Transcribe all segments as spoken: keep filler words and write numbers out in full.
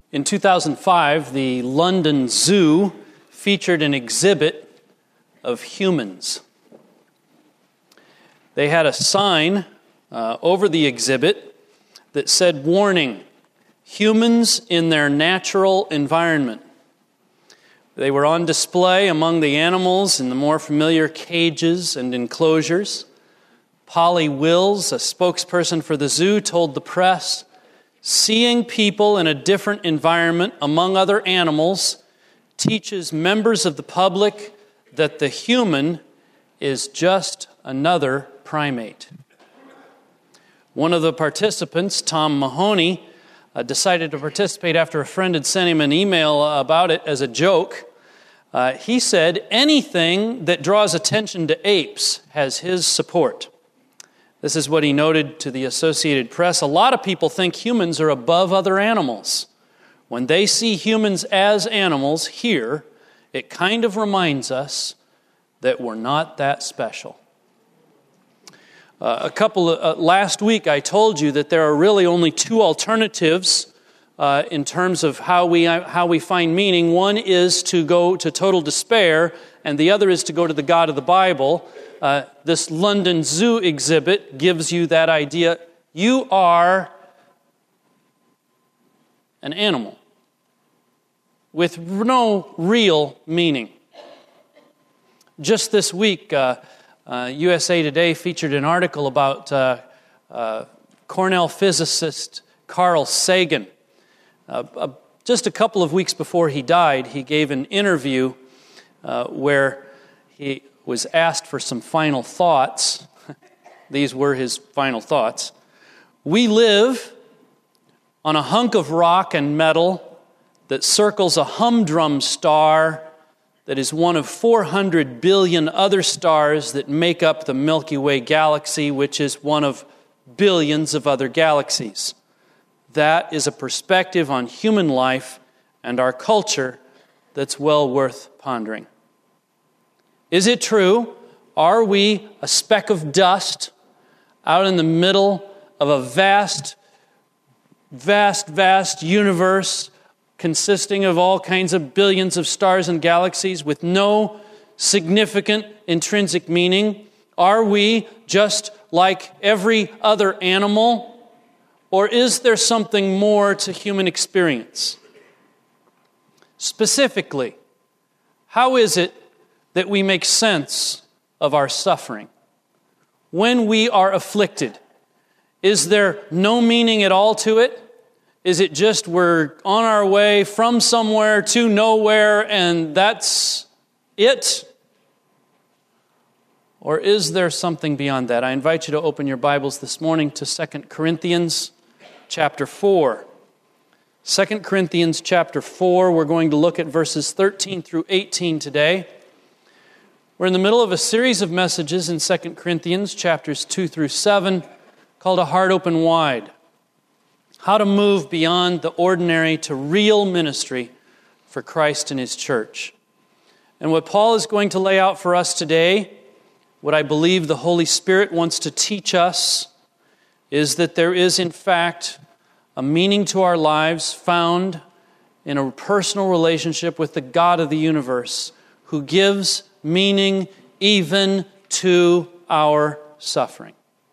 In two thousand five, the London Zoo featured an exhibit of humans. They had a sign uh, over the exhibit that said, "Warning, humans in their natural environment." They were on display among the animals in the more familiar cages and enclosures. Polly Wills, a spokesperson for the zoo, told the press, "Seeing people in a different environment among other animals teaches members of the public that the human is just another primate." One of the participants, Tom Mahoney, uh, decided to participate after a friend had sent him an email about it as a joke. Uh, he said, "Anything that draws attention to apes has his support." This is what he noted to the Associated Press. "A lot of people think humans are above other animals. When they see humans as animals here, it kind of reminds us that we're not that special." Uh, a couple of, uh, last week I told you that there are really only two alternatives uh, in terms of how we uh, how we find meaning. One is to go to total despair, and the other is to go to the God of the Bible. Uh, this London Zoo exhibit gives you that idea. You are an animal with no real meaning. Just this week, uh, uh, U S A Today featured an article about uh, uh, Cornell physicist Carl Sagan. Uh, uh, just a couple of weeks before he died, he gave an interview uh, where he was asked for some final thoughts. These were his final thoughts. "We live on a hunk of rock and metal that circles a humdrum star that is one of four hundred billion other stars that make up the Milky Way galaxy, which is one of billions of other galaxies. That is a perspective on human life and our culture that's well worth pondering. Is it true? Are we a speck of dust out in the middle of a vast, vast, vast universe consisting of all kinds of billions of stars and galaxies with no significant intrinsic meaning? Are we just like every other animal? Or is there something more to human experience? Specifically, how is it that we make sense of our suffering? When we are afflicted, is there no meaning at all to it? Is it just we're on our way from somewhere to nowhere and that's it? Or is there something beyond that? I invite you to open your Bibles this morning to Second Corinthians chapter four. Second Corinthians chapter four, we're going to look at verses thirteen through eighteen today. We're in the middle of a series of messages in Second Corinthians chapters two through seven called A Heart Open Wide. How to move beyond the ordinary to real ministry for Christ and His church. And what Paul is going to lay out for us today, what I believe the Holy Spirit wants to teach us, is that there is in fact a meaning to our lives found in a personal relationship with the God of the universe who gives meaning even to our suffering.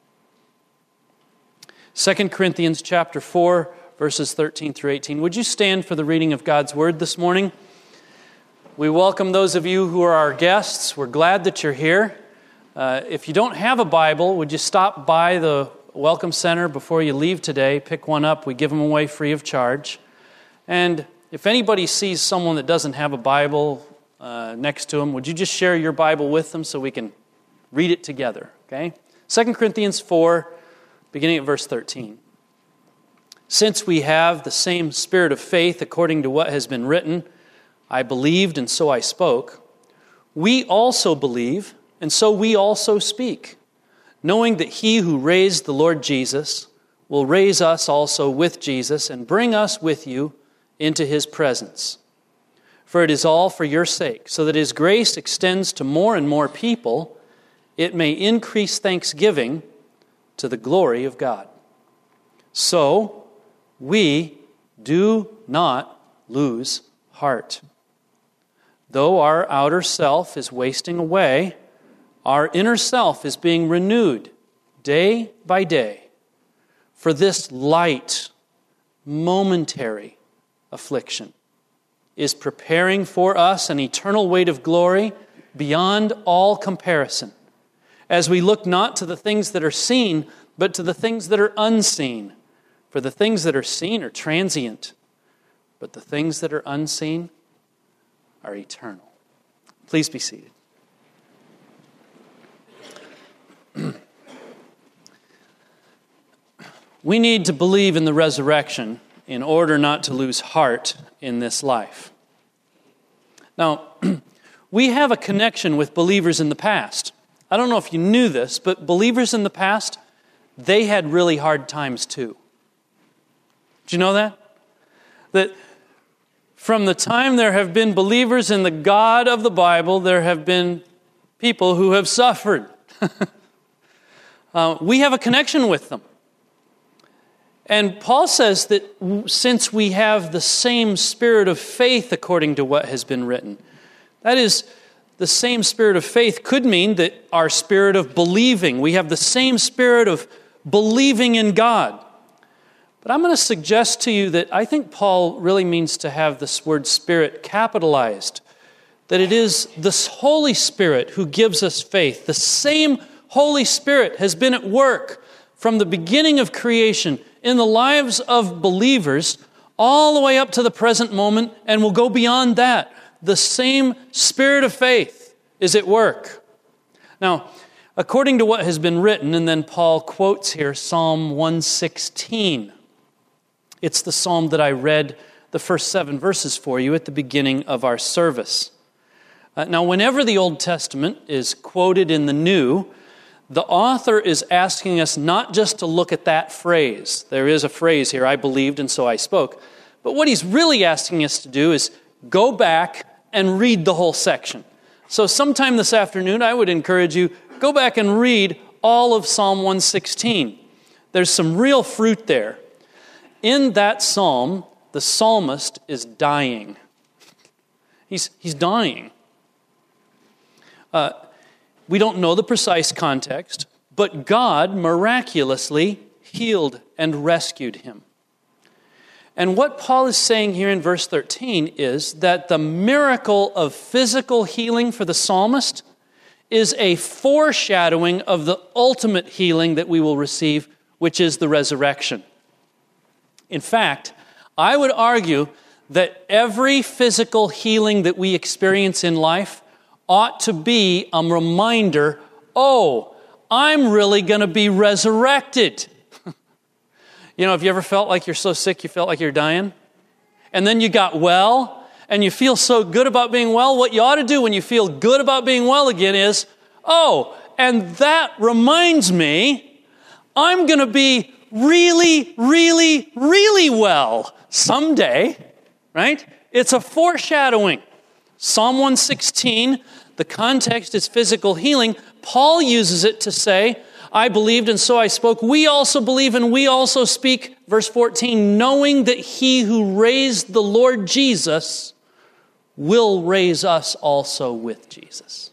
Second Corinthians chapter four, verses thirteen through eighteen. Would you stand for the reading of God's Word this morning? We welcome those of you who are our guests. We're glad that you're here. Uh, if you don't have a Bible, would you stop by the Welcome Center before you leave today? Pick one up. We give them away free of charge. And if anybody sees someone that doesn't have a Bible uh, next to them, would you just share your Bible with them so we can read it together, okay? Second Corinthians four, beginning at verse thirteen. "Since we have the same spirit of faith according to what has been written, I believed and so I spoke, we also believe and so we also speak, knowing that He who raised the Lord Jesus will raise us also with Jesus and bring us with you into His presence. For it is all for your sake, so that His grace extends to more and more people, it may increase thanksgiving to the glory of God. So we Do not lose heart. Though our outer self is wasting away, our inner self is being renewed day by day. For this light, momentary affliction is preparing for us an eternal weight of glory beyond all comparison, as we look not to the things that are seen, but to the things that are unseen. For the things that are seen are transient, but the things that are unseen are eternal. Please be seated. We need to believe in the resurrection in order not to lose heart in this life. Now, we have a connection with believers in the past. I don't know if you knew this, but believers in the past, they had really hard times too. Did you know that? That from the time there have been believers in the God of the Bible, there have been people who have suffered. uh, we have a connection with them. And Paul says that since we have the same spirit of faith according to what has been written, that is, the same spirit of faith could mean that our spirit of believing, we have the same spirit of believing in God. But I'm going to suggest to you that I think Paul really means to have this word spirit capitalized, that it is this Holy Spirit who gives us faith. The same Holy Spirit has been at work from the beginning of creation in the lives of believers all the way up to the present moment, and will go beyond that. The same spirit of faith is at work. Now, according to what has been written, and then Paul quotes here Psalm one sixteen. It's the psalm that I read the first seven verses for you at the beginning of our service. Uh, now, whenever the Old Testament is quoted in the New, the author is asking us not just to look at that phrase. There is a phrase here, I believed and so I spoke. But what he's really asking us to do is go back and read the whole section. So sometime this afternoon, I would encourage you, go back and read all of Psalm one sixteen. There's some real fruit there. In that psalm, the psalmist is dying. He's, he's dying. Uh, we don't know the precise context, but God miraculously healed and rescued him. And what Paul is saying here in verse thirteen is that the miracle of physical healing for the psalmist is a foreshadowing of the ultimate healing that we will receive, which is the resurrection. In fact, I would argue that every physical healing that we experience in life ought to be a reminder, oh, I'm really going to be resurrected. You know, have you ever felt like you're so sick you felt like you're dying? And then you got well, and you feel so good about being well? What you ought to do when you feel good about being well again is, oh, and that reminds me, I'm going to be really, really, really well someday, right? It's a foreshadowing. Psalm one sixteen, the context is physical healing. Paul uses it to say, I believed and so I spoke. We also believe and we also speak, verse fourteen, knowing that he who raised the Lord Jesus will raise us also with Jesus.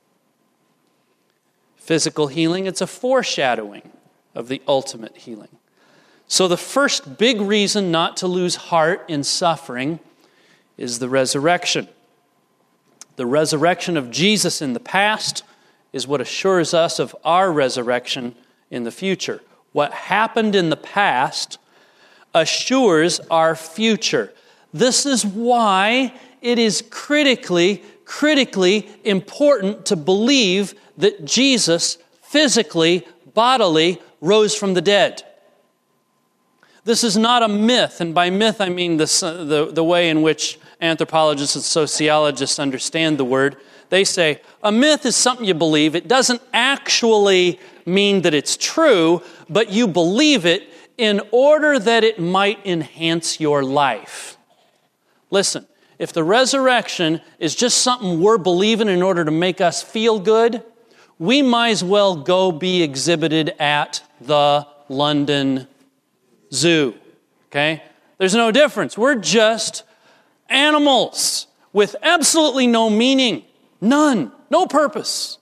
Physical healing, it's a foreshadowing of the ultimate healing. So the first big reason not to lose heart in suffering is the resurrection. The resurrection of Jesus in the past is what assures us of our resurrection in the future. What happened in the past assures our future. This is why it is critically, critically important to believe that Jesus physically, bodily, rose from the dead. This is not a myth, and by myth I mean the, the, the way in which anthropologists and sociologists understand the word. They say, a myth is something you believe. It doesn't actually mean that it's true, but you believe it in order that it might enhance your life. Listen, if the resurrection is just something we're believing in order to make us feel good, we might as well go be exhibited at the London Zoo, okay? There's no difference. We're just animals with absolutely no meaning, none, no purpose.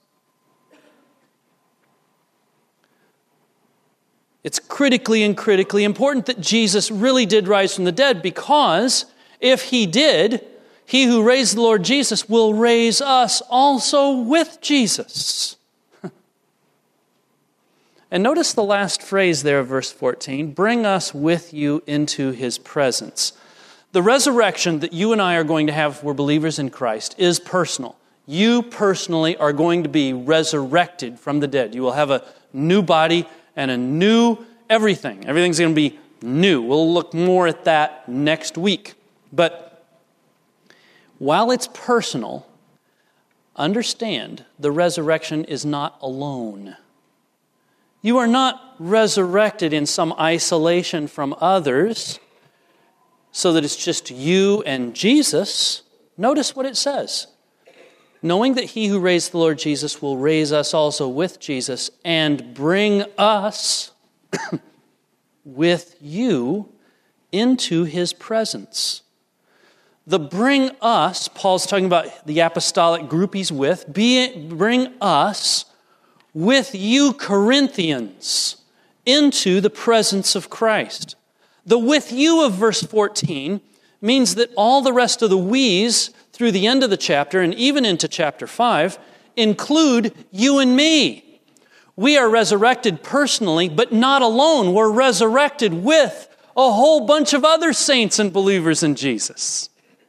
It's critically and critically important that Jesus really did rise from the dead, because if he did, he who raised the Lord Jesus will raise us also with Jesus. And notice the last phrase there of verse fourteen, bring us with you into his presence. The resurrection that you and I are going to have if we're believers in Christ is personal. You personally are going to be resurrected from the dead. You will have a new body and a new everything. Everything's going to be new. We'll look more at that next week. But while it's personal, understand the resurrection is not alone. You are not resurrected in some isolation from others so that it's just you and Jesus. Notice what it says. Knowing that he who raised the Lord Jesus will raise us also with Jesus and bring us with you into his presence. The bring us, Paul's talking about the apostolic group he's with, be, bring us with you Corinthians into the presence of Christ. The with you of verse fourteen means that all the rest of the we's through the end of the chapter and even into chapter five include you and me. We are resurrected personally, but not alone. We're resurrected with a whole bunch of other saints and believers in Jesus,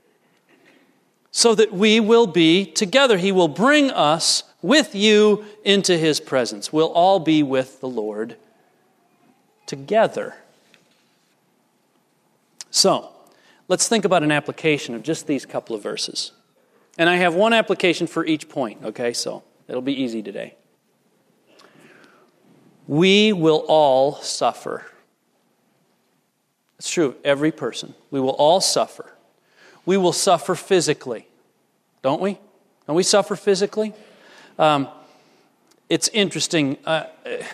so that we will be together. He will bring us with you into his presence. We'll all be with the Lord together. So, let's think about an application of just these couple of verses. And I have one application for each point, okay? So, it'll be easy today. We will all suffer. It's true, every person. We will all suffer. We will suffer physically, don't we? Don't we suffer physically? Um, it's interesting. Uh,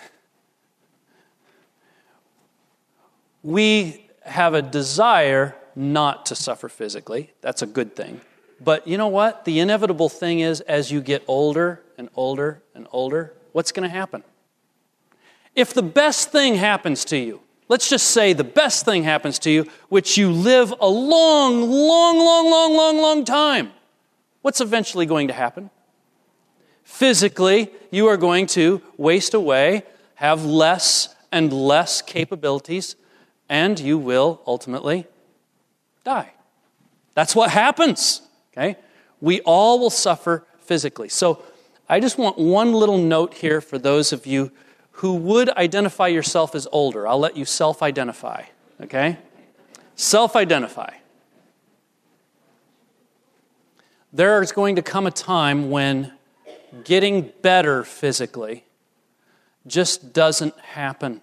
we have a desire not to suffer physically. That's a good thing. But you know what? The inevitable thing is, as you get older and older and older, what's going to happen? If the best thing happens to you, let's just say the best thing happens to you, which you live a long, long, long, long, long, long time, what's eventually going to happen? Physically, you are going to waste away, have less and less capabilities, and you will ultimately die. That's what happens, okay? We all will suffer physically. So I just want one little note here for those of you who would identify yourself as older. I'll let you self-identify, okay? Self-identify. There is going to come a time when getting better physically just doesn't happen.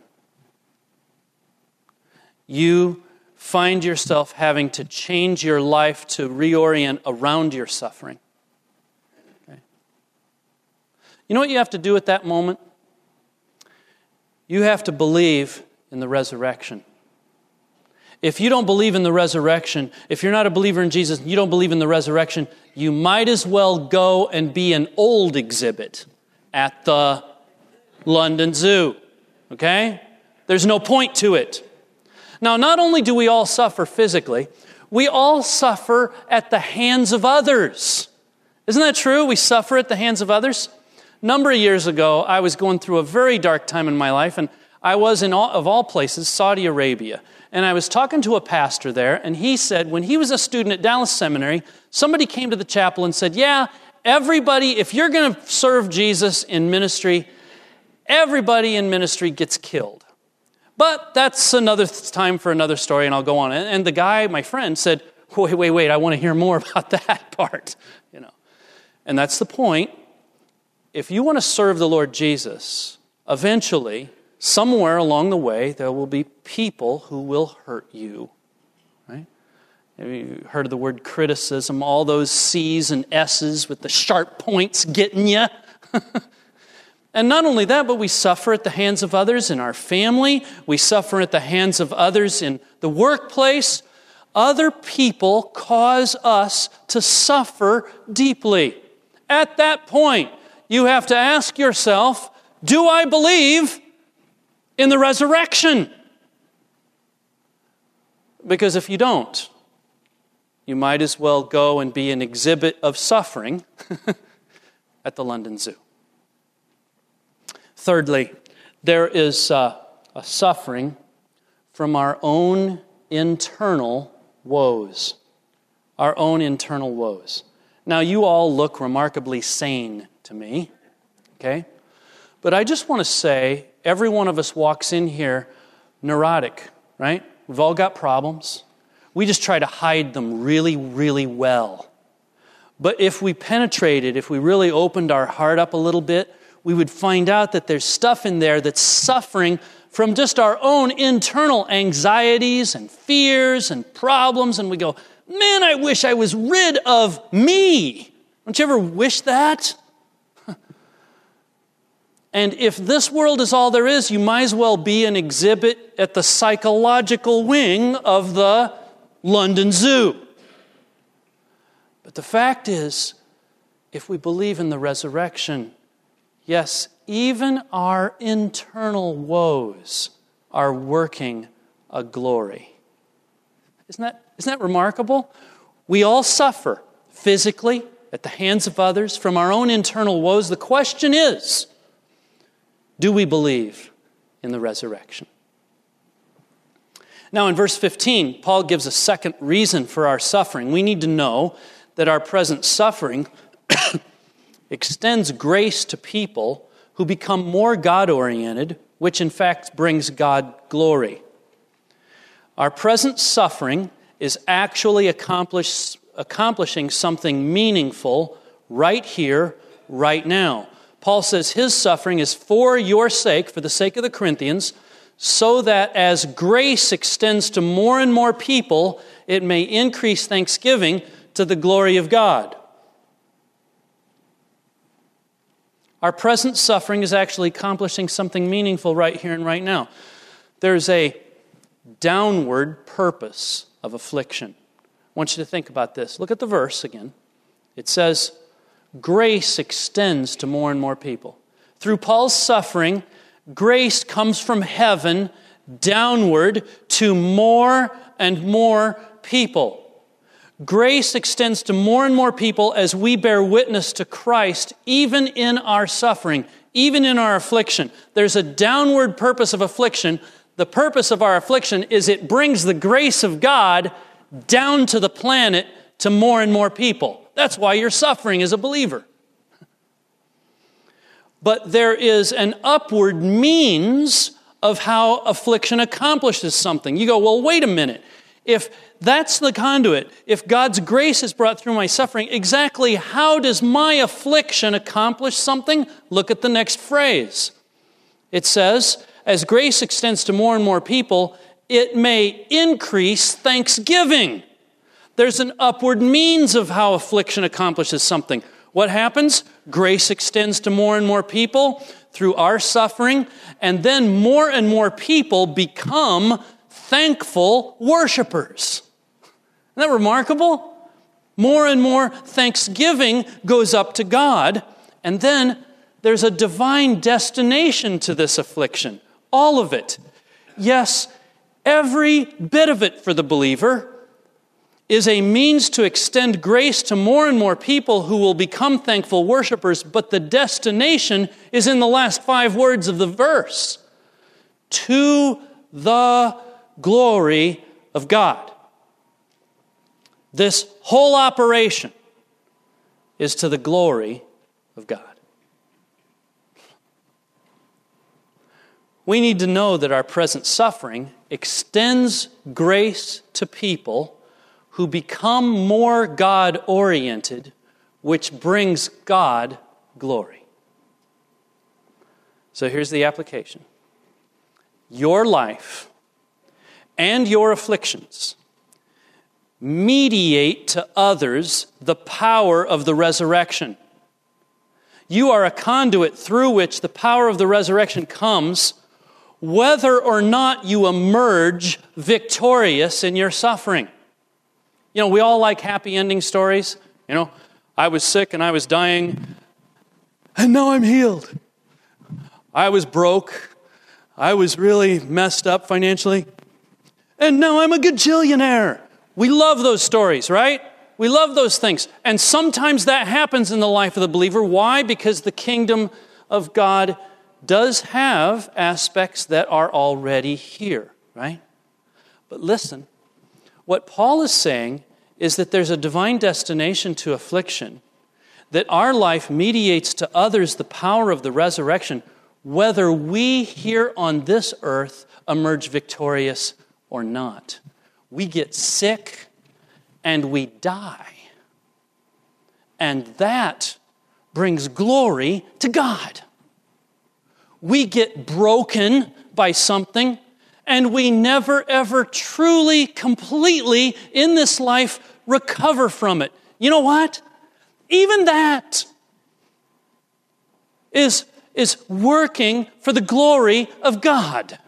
You find yourself having to change your life to reorient around your suffering. Okay. You know what you have to do at that moment? You have to believe in the resurrection. If you don't believe in the resurrection, if you're not a believer in Jesus, you don't believe in the resurrection, you might as well go and be an old exhibit at the London Zoo. Okay? There's no point to it. Now, not only do we all suffer physically, we all suffer at the hands of others. Isn't that true? We suffer at the hands of others. A number of years ago, I was going through a very dark time in my life, and I was, in all, of all places, Saudi Arabia. And I was talking to a pastor there, and he said when he was a student at Dallas Seminary, somebody came to the chapel and said, yeah, everybody, if you're going to serve Jesus in ministry, everybody in ministry gets killed. But that's another time for another story, and I'll go on. And the guy, my friend, said, wait, wait, wait, I want to hear more about that part. You know, and that's the point. If you want to serve the Lord Jesus, eventually, somewhere along the way, there will be people who will hurt you. Right? Have you heard of the word criticism? All those C's and S's with the sharp points getting you. And not only that, but we suffer at the hands of others in our family. We suffer at the hands of others in the workplace. Other people cause us to suffer deeply. At that point, you have to ask yourself, do I believe in the resurrection? Because if you don't, you might as well go and be an exhibit of suffering at the London Zoo. Thirdly, there is uh, a suffering from our own internal woes. Our own internal woes. Now, you all look remarkably sane to me, okay? But I just want to say, every one of us walks in here neurotic, right? We've all got problems. We just try to hide them really, really well. But if we penetrated, if we really opened our heart up a little bit, we would find out that there's stuff in there that's suffering from just our own internal anxieties and fears and problems. And we go, man, I wish I was rid of me. Don't you ever wish that? And if this world is all there is, you might as well be an exhibit at the psychological wing of the London Zoo. But the fact is, if we believe in the resurrection, yes, even our internal woes are working a glory. Isn't that, isn't that remarkable? We all suffer physically at the hands of others from our own internal woes. The question is, do we believe in the resurrection? Now in verse fifteen, Paul gives a second reason for our suffering. We need to know that our present suffering extends grace to people who become more God-oriented, which in fact brings God glory. Our present suffering is actually accomplish, accomplishing something meaningful right here, right now. Paul says his suffering is for your sake, for the sake of the Corinthians, so that as grace extends to more and more people, it may increase thanksgiving to the glory of God. Our present suffering is actually accomplishing something meaningful right here and right now. There's a downward purpose of affliction. I want you to think about this. Look at the verse again. It says, grace extends to more and more people. Through Paul's suffering, grace comes from heaven downward to more and more people. Grace extends to more and more people as we bear witness to Christ, even in our suffering, even in our affliction. There's a downward purpose of affliction. The purpose of our affliction is it brings the grace of God down to the planet to more and more people. That's why you're suffering as a believer. But there is an upward means of how affliction accomplishes something. You go, well, wait a minute. If that's the conduit, if God's grace is brought through my suffering, exactly how does my affliction accomplish something? Look at the next phrase. It says, as grace extends to more and more people, it may increase thanksgiving. There's an upward means of how affliction accomplishes something. What happens? Grace extends to more and more people through our suffering, and then more and more people become thankful worshipers. Isn't that remarkable? More and more thanksgiving goes up to God, and then there's a divine destination to this affliction. All of it. Yes, every bit of it for the believer is a means to extend grace to more and more people who will become thankful worshipers, but the destination is in the last five words of the verse. To the glory of God. This whole operation is to the glory of God. We need to know that our present suffering extends grace to people who become more God-oriented, which brings God glory. So here's the application. Your life and your afflictions mediate to others the power of the resurrection. You are a conduit through which the power of the resurrection comes, whether or not you emerge victorious in your suffering. You know, we all like happy ending stories. You know, I was sick and I was dying, and now I'm healed. I was broke. I was really messed up financially, and now I'm a gajillionaire. We love those stories, right? We love those things. And sometimes that happens in the life of the believer. Why? Because the kingdom of God does have aspects that are already here, right? But listen, what Paul is saying is that there's a divine destination to affliction, that our life mediates to others the power of the resurrection, whether we here on this earth emerge victorious or not. We get sick and we die. And that brings glory to God. We get broken by something, and we never, ever truly, completely in this life recover from it. You know what? Even that is, is working for the glory of God.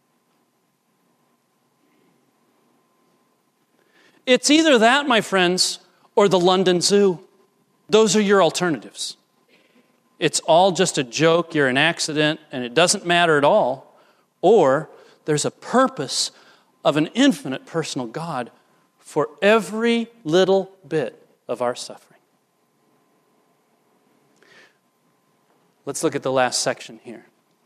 It's either that, my friends, or the London Zoo. Those are your alternatives. It's all just a joke, you're an accident, and it doesn't matter at all. Or there's a purpose of an infinite personal God for every little bit of our suffering. Let's look at the last section here.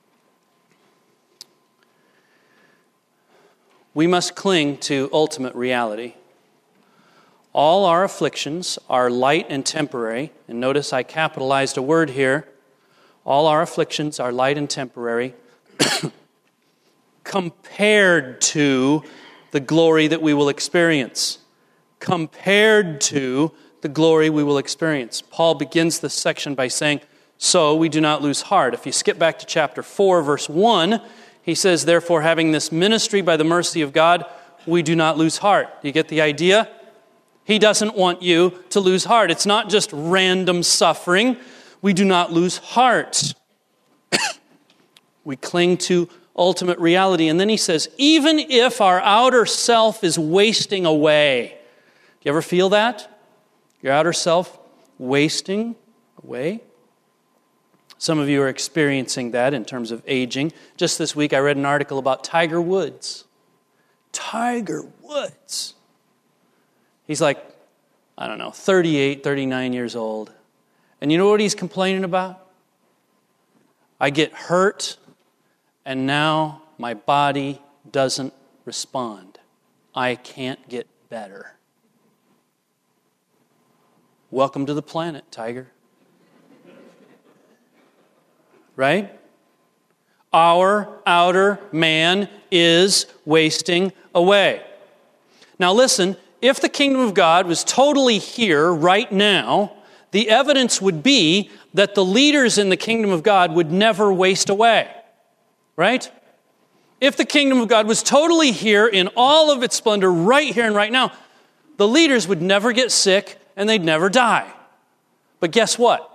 We must cling to ultimate reality. All our afflictions are light and temporary. And notice I capitalized a word here. All our afflictions are light and temporary compared to the glory that we will experience. Compared to the glory we will experience. Paul begins this section by saying, so we do not lose heart. If you skip back to chapter four, verse one, he says, therefore, having this ministry by the mercy of God, we do not lose heart. Do you get the idea? He doesn't want you to lose heart. It's not just random suffering. We do not lose heart. We cling to ultimate reality. And then he says, even if our outer self is wasting away. Do you ever feel that? Your outer self wasting away? Some of you are experiencing that in terms of aging. Just this week I read an article about Tiger Woods. Tiger Woods. He's like, I don't know, thirty-eight, thirty-nine years old. And you know what he's complaining about? I get hurt, and now my body doesn't respond. I can't get better. Welcome to the planet, Tiger. Right? Our outer man is wasting away. Now listen, if the kingdom of God was totally here right now, the evidence would be that the leaders in the kingdom of God would never waste away. Right? If the kingdom of God was totally here in all of its splendor right here and right now, the leaders would never get sick and they'd never die. But guess what?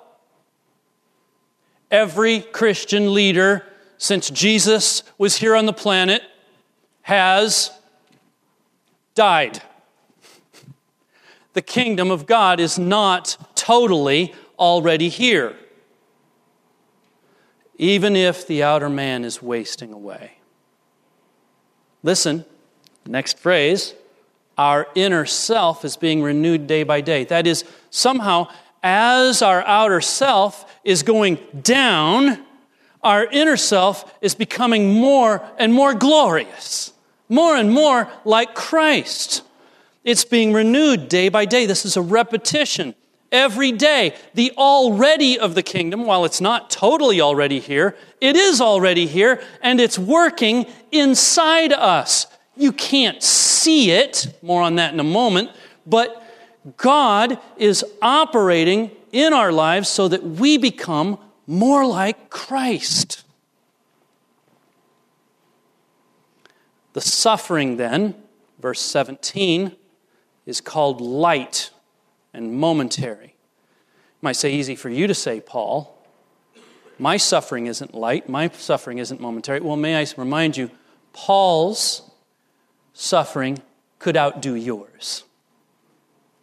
Every Christian leader since Jesus was here on the planet has died. The kingdom of God is not totally already here, even if the outer man is wasting away. Listen, next phrase, our inner self is being renewed day by day. That is, somehow, as our outer self is going down, our inner self is becoming more and more glorious, more and more like Christ. It's being renewed day by day. This is a repetition. Every day, the already of the kingdom, while it's not totally already here, it is already here, and it's working inside us. You can't see it, more on that in a moment, but God is operating in our lives so that we become more like Christ. The suffering then, verse seventeen, is called light and momentary. You might say, easy for you to say, Paul. My suffering isn't light. My suffering isn't momentary. Well, may I remind you, Paul's suffering could outdo yours.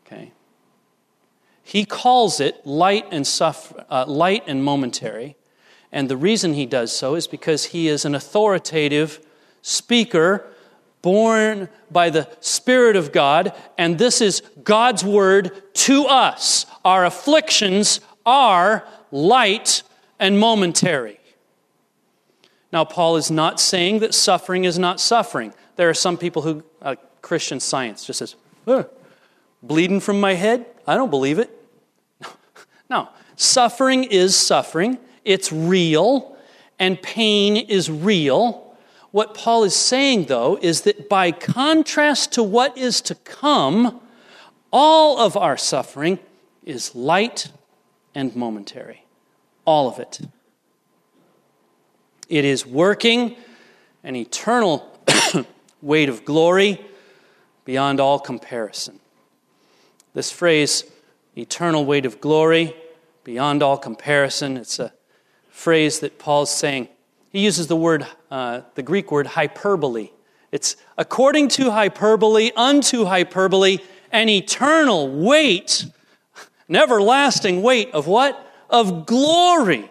Okay. He calls it light and suffer, uh, light and momentary, and the reason he does so is because he is an authoritative speaker born by the Spirit of God, and this is God's word to us. Our afflictions are light and momentary. Now, Paul is not saying that suffering is not suffering. There are some people who, uh, Christian Science just says, oh, bleeding from my head? I don't believe it. No, suffering is suffering. It's real, and pain is real. What Paul is saying, though, is that by contrast to what is to come, all of our suffering is light and momentary. All of it. It is working an eternal weight of glory beyond all comparison. This phrase, eternal weight of glory beyond all comparison, it's a phrase that Paul's saying. He uses the word, uh, the Greek word hyperbole. It's according to hyperbole, unto hyperbole, an eternal weight, an everlasting weight of what? Of glory.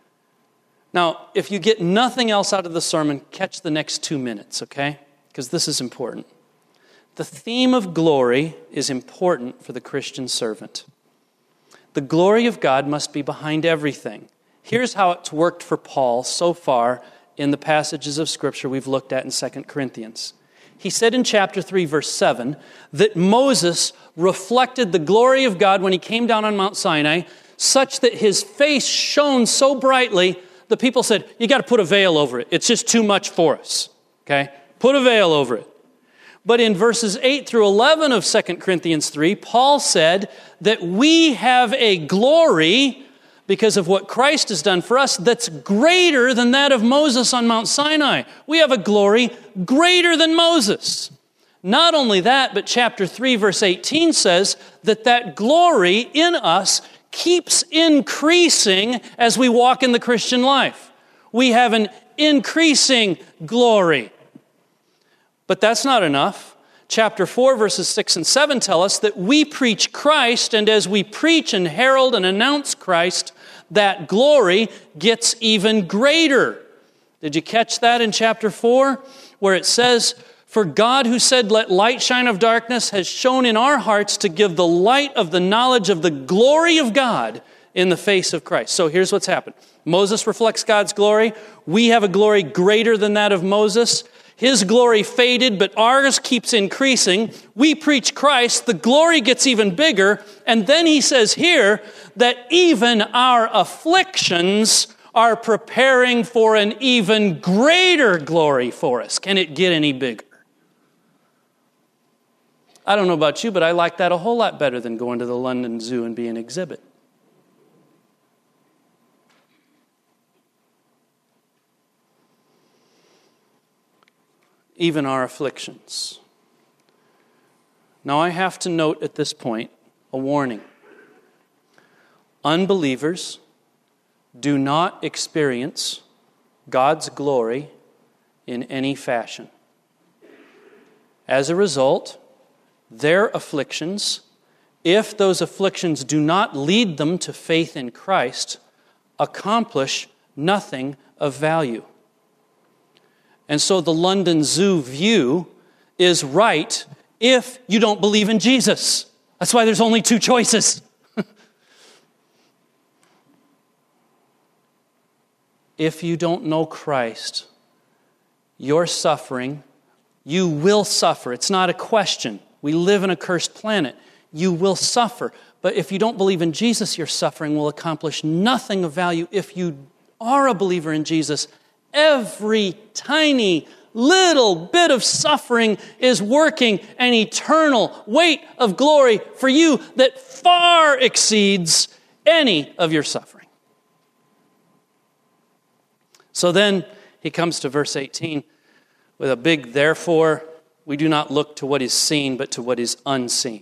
Now, if you get nothing else out of the sermon, catch the next two minutes, okay? Because this is important. The theme of glory is important for the Christian servant. The glory of God must be behind everything. Here's how it's worked for Paul so far in the passages of Scripture we've looked at in Second Corinthians. He said in chapter three, verse seven, that Moses reflected the glory of God when he came down on Mount Sinai, such that his face shone so brightly, the people said, you got to put a veil over it. It's just too much for us. Okay? Put a veil over it. But in verses eight through eleven of Second Corinthians three, Paul said that we have a glory because of what Christ has done for us that's greater than that of Moses on Mount Sinai. We have a glory greater than Moses. Not only that, but chapter three, verse eighteen says that that glory in us keeps increasing as we walk in the Christian life. We have an increasing glory. But that's not enough. Chapter four, verses six and seven tell us that we preach Christ, and as we preach and herald and announce Christ, that glory gets even greater. Did you catch that in chapter four? Where it says, for God who said, let light shine of darkness, has shone in our hearts to give the light of the knowledge of the glory of God in the face of Christ. So here's what's happened. Moses reflects God's glory. We have a glory greater than that of Moses. His glory faded, but ours keeps increasing. We preach Christ. The glory gets even bigger. And then he says here that even our afflictions are preparing for an even greater glory for us. Can it get any bigger? I don't know about you, but I like that a whole lot better than going to the London Zoo and being an exhibit. Even our afflictions. Now I have to note at this point a warning. Unbelievers do not experience God's glory in any fashion. As a result, their afflictions, if those afflictions do not lead them to faith in Christ, accomplish nothing of value. And so the London Zoo view is right if you don't believe in Jesus. That's why there's only two choices. If you don't know Christ, your suffering, you will suffer. It's not a question. We live in a cursed planet. You will suffer. But if you don't believe in Jesus, your suffering will accomplish nothing of value. If you are a believer in Jesus, every tiny little bit of suffering is working an eternal weight of glory for you that far exceeds any of your suffering. So then he comes to verse eighteen with a big therefore. We do not look to what is seen, but to what is unseen.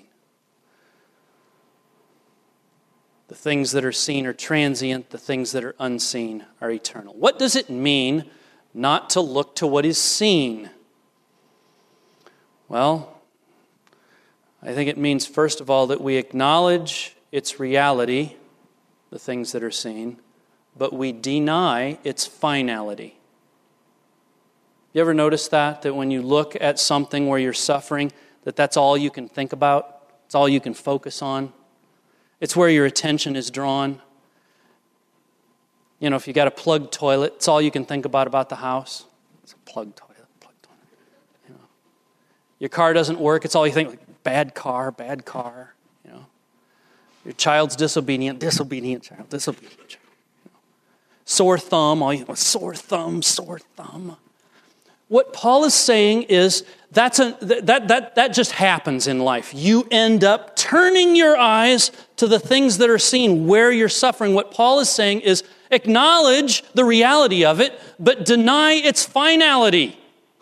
The things that are seen are transient. The things that are unseen are eternal. What does it mean not to look to what is seen? Well, I think it means, first of all, that we acknowledge its reality, the things that are seen, but we deny its finality. You ever notice that? That when you look at something where you're suffering, that that's all you can think about? It's all you can focus on? It's where your attention is drawn. You know, if you got a plugged toilet, it's all you can think about about the house. It's a plugged toilet, plugged toilet. You know, your car doesn't work, it's all you think, like, bad car, bad car. You know, your child's disobedient, disobedient child, disobedient child. You know. Sore thumb, all you sore thumb, sore thumb. What Paul is saying is that's a, that, that, that just happens in life. You end up turning your eyes to the things that are seen, where you're suffering. What Paul is saying is acknowledge the reality of it, but deny its finality.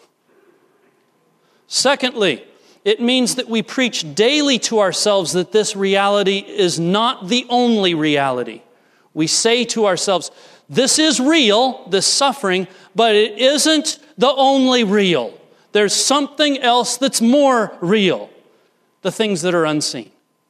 Secondly, it means that we preach daily to ourselves that this reality is not the only reality. We say to ourselves, this is real, this suffering, but it isn't the only real. There's something else that's more real, the things that are unseen.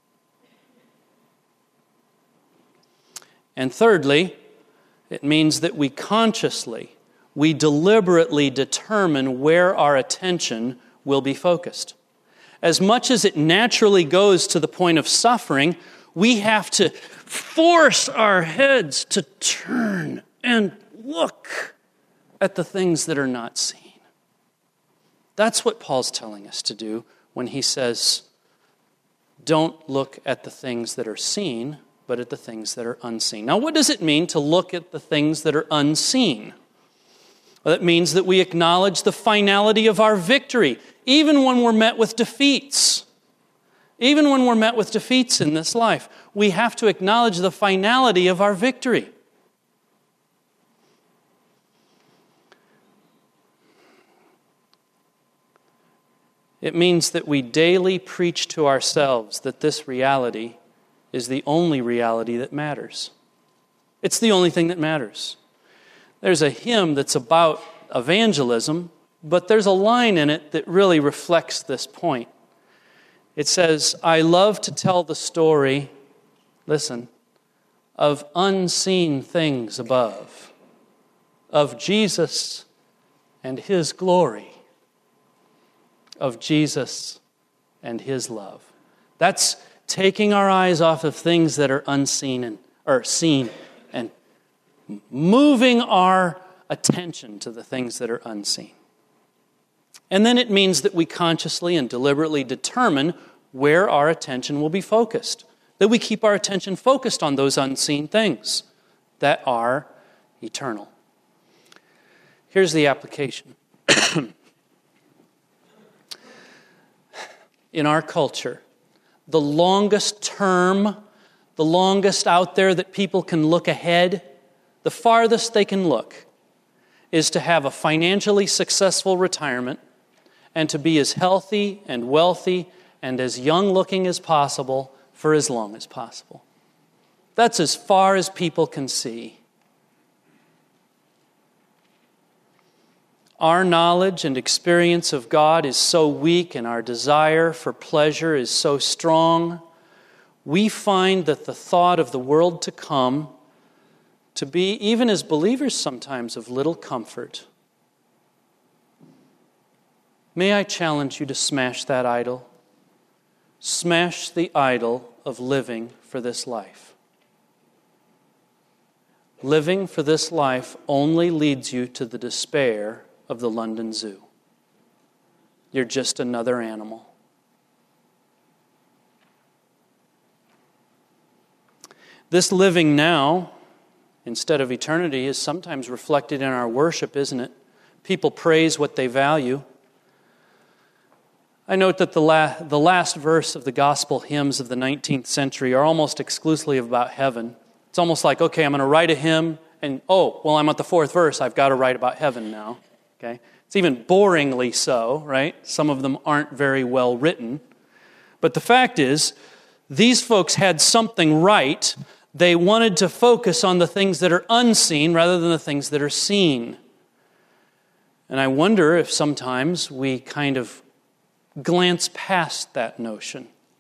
And thirdly, it means that we consciously, we deliberately determine where our attention will be focused. As much as it naturally goes to the point of suffering, we have to force our heads to turn and look at the things that are not seen. That's what Paul's telling us to do when he says, don't look at the things that are seen, but at the things that are unseen. Now, what does it mean to look at the things that are unseen? Well, that means that we acknowledge the finality of our victory, even when we're met with defeats. Even when we're met with defeats in this life, we have to acknowledge the finality of our victory. It means that we daily preach to ourselves that this reality is the only reality that matters. It's the only thing that matters. There's a hymn that's about evangelism, but there's a line in it that really reflects this point. It says, I love to tell the story, listen, of unseen things above, of Jesus and His glory, of Jesus and His love. That's taking our eyes off of things that are unseen and or seen and moving our attention to the things that are unseen. And then it means that we consciously and deliberately determine where our attention will be focused. That we keep our attention focused on those unseen things that are eternal. Here's the application. In our culture, the longest term, the longest out there that people can look ahead, the farthest they can look, is to have a financially successful retirement and to be as healthy and wealthy and as young-looking as possible for as long as possible. That's as far as people can see. Our knowledge and experience of God is so weak and our desire for pleasure is so strong, we find that the thought of the world to come to be, even as believers sometimes, of little comfort. May I challenge you to smash that idol? Smash the idol of living for this life. Living for this life only leads you to the despair of the London Zoo. You're just another animal. This living now, instead of eternity, is sometimes reflected in our worship, isn't it? People praise what they value. I note that the, la- the last verse of the gospel hymns of the nineteenth century are almost exclusively about heaven. It's almost like, okay, I'm going to write a hymn, and oh, well, I'm at the fourth verse, I've got to write about heaven now. Okay? It's even boringly so, right? Some of them aren't very well written. But the fact is, these folks had something right. They wanted to focus on the things that are unseen rather than the things that are seen. And I wonder if sometimes we kind of glance past that notion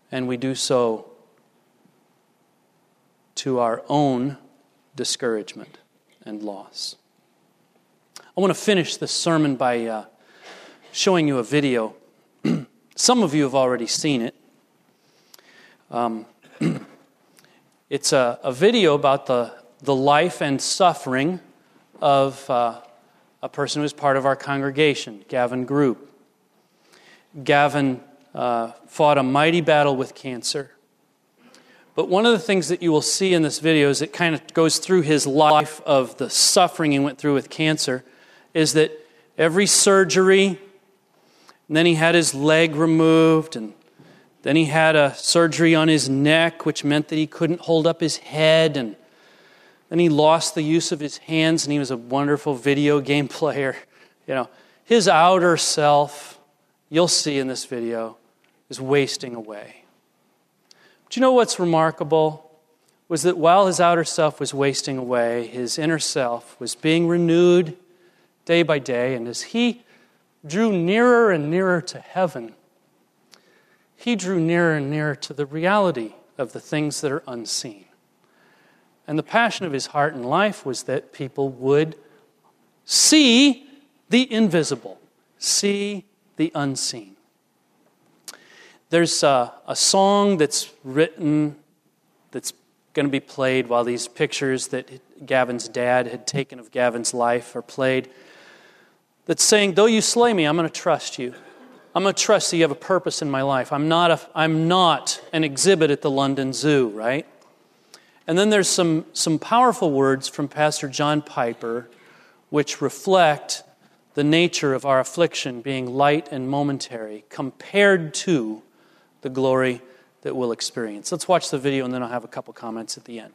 and we do so to our own discouragement and loss. I want to finish this sermon by uh, showing you a video. Some of you have already seen it. Um, it's a, a video about the, the life and suffering of uh, a person who is part of our congregation, Gavin Group. Gavin uh, fought a mighty battle with cancer. But one of the things that you will see in this video is it kind of goes through his life of the suffering he went through with cancer, is that every surgery, and then he had his leg removed, and then he had a surgery on his neck, which meant that he couldn't hold up his head, and then he lost the use of his hands, and he was a wonderful video game player. You know, his outer self, you'll see in this video, is wasting away. But you know what's remarkable? Was that while his outer self was wasting away, his inner self was being renewed day by day, and as he drew nearer and nearer to heaven, he drew nearer and nearer to the reality of the things that are unseen. And the passion of his heart and life was that people would see the invisible, see the unseen. There's a, a song that's written that's going to be played while these pictures that Gavin's dad had taken of Gavin's life are played, that's saying, though you slay me, I'm going to trust you. I'm going to trust that you have a purpose in my life. I'm not a, I'm not an exhibit at the London Zoo, right? And then there's some, some powerful words from Pastor John Piper which reflect the nature of our affliction being light and momentary compared to the glory that we'll experience. Let's watch the video and then I'll have a couple comments at the end.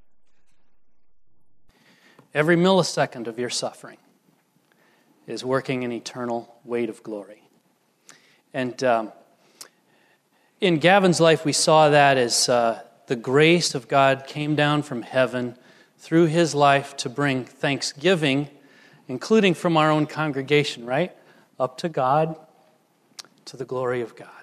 Every millisecond of your suffering is working an eternal weight of glory. And um, in Gavin's life, we saw that as uh, the grace of God came down from heaven through his life to bring thanksgiving, including from our own congregation, right? Up to God, to the glory of God.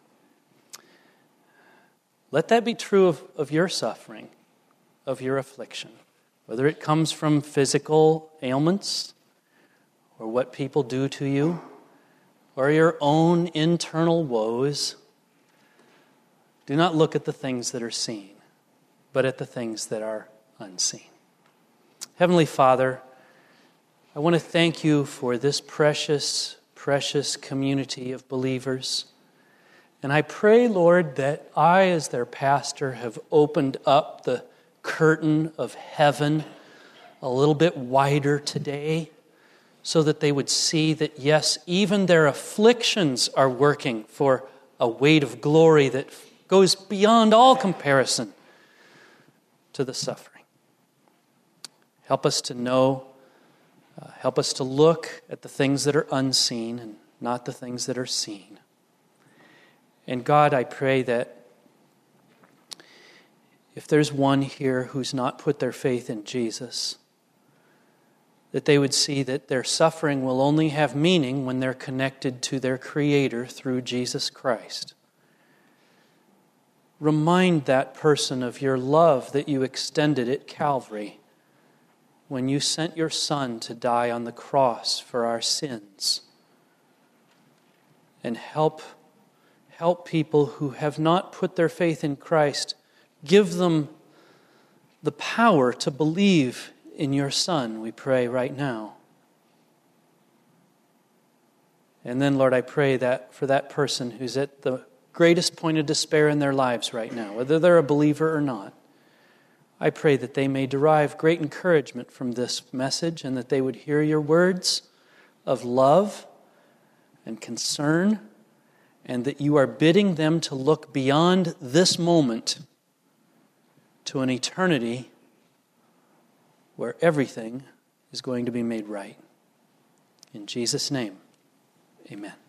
Let that be true of, of your suffering, of your affliction, whether it comes from physical ailments or what people do to you or your own internal woes. Do not look at the things that are seen, but at the things that are unseen. Heavenly Father, I want to thank you for this precious, precious community of believers. And I pray, Lord, that I, as their pastor, have opened up the curtain of heaven a little bit wider today so that they would see that, yes, even their afflictions are working for a weight of glory that goes beyond all comparison to the suffering. Help us to know, uh, help us to look at the things that are unseen and not the things that are seen. And God, I pray that if there's one here who's not put their faith in Jesus, that they would see that their suffering will only have meaning when they're connected to their Creator through Jesus Christ. Remind that person of your love that you extended at Calvary when you sent your Son to die on the cross for our sins. And help Help people who have not put their faith in Christ. Give them the power to believe in your Son, we pray right now. And then, Lord, I pray that for that person who's at the greatest point of despair in their lives right now, whether they're a believer or not, I pray that they may derive great encouragement from this message and that they would hear your words of love and concern, and that you are bidding them to look beyond this moment to an eternity where everything is going to be made right. In Jesus' name, amen.